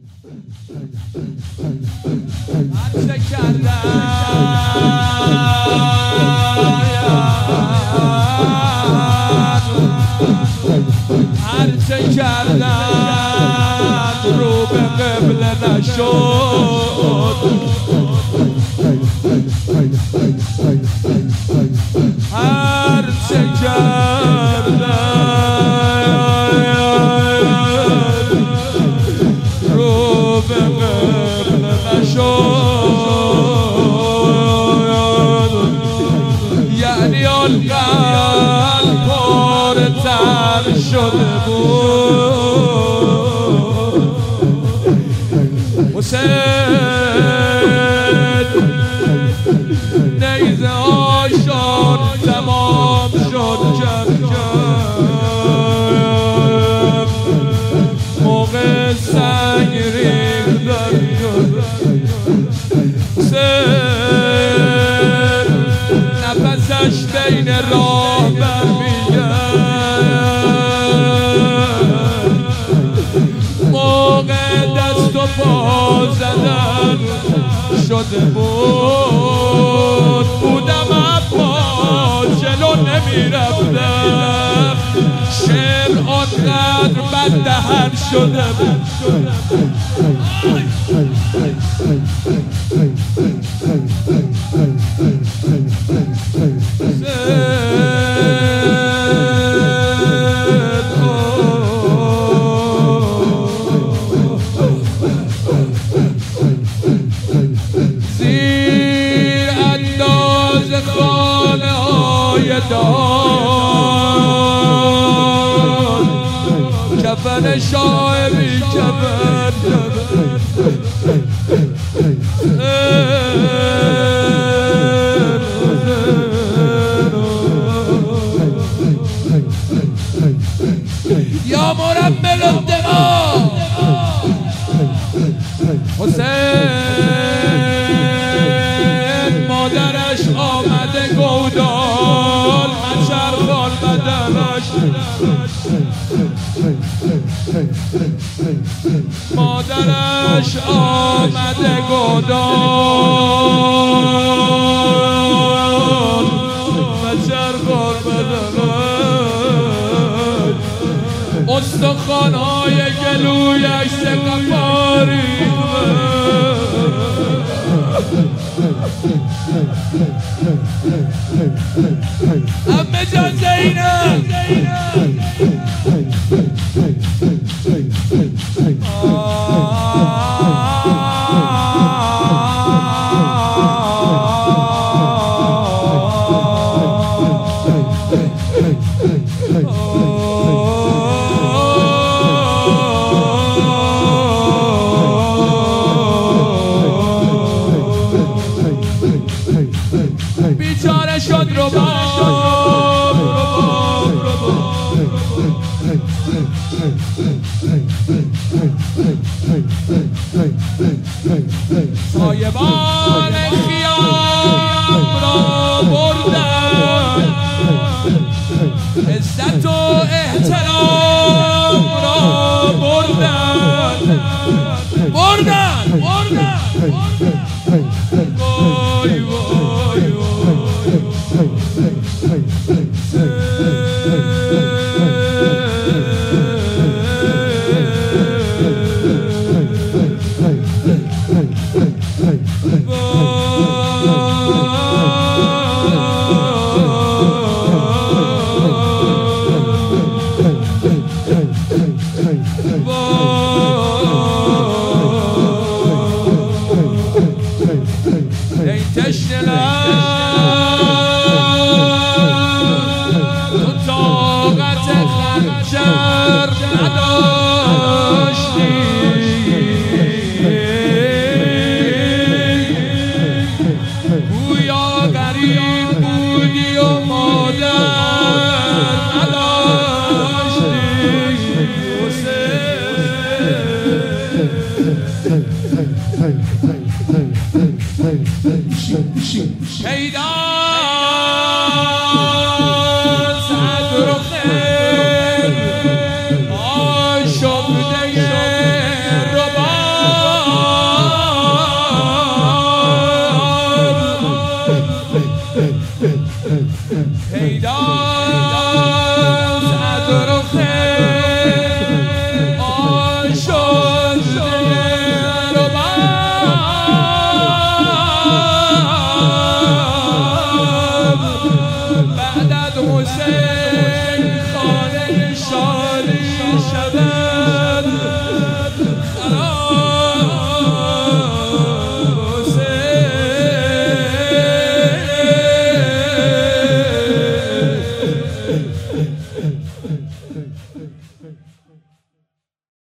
هرچه کردم هرچه کردم رو به قبله نشد هرچه کردم رو به قبله نشد یعنی آن قلب پر تر شده بود حسین نیزه هاشون تمام شد کم کم موقع سنگ ریختن حسین نفسش بین راه برمیگرد موقع دست و پا زدن شده بود بودم اما جلو نمیرفتم شعر آنقدر بد دهن شده بود زیر انداز خانه های دار کفن شاه بی کفن یا مرمل الدماء حسین مادرش آمده گودال مچرخان بدنش مادرش آمده گودال مچرخان بدنش استخوان‌های گلویش سقفاری عمه جان زینب بیچاره شد رباب سایبان خیام را بردن عزت و احترام را بردن وای وای ای تشنه تو طاقت خنجر نداشتی گویا غریب بودی و مادر نداشتی حسین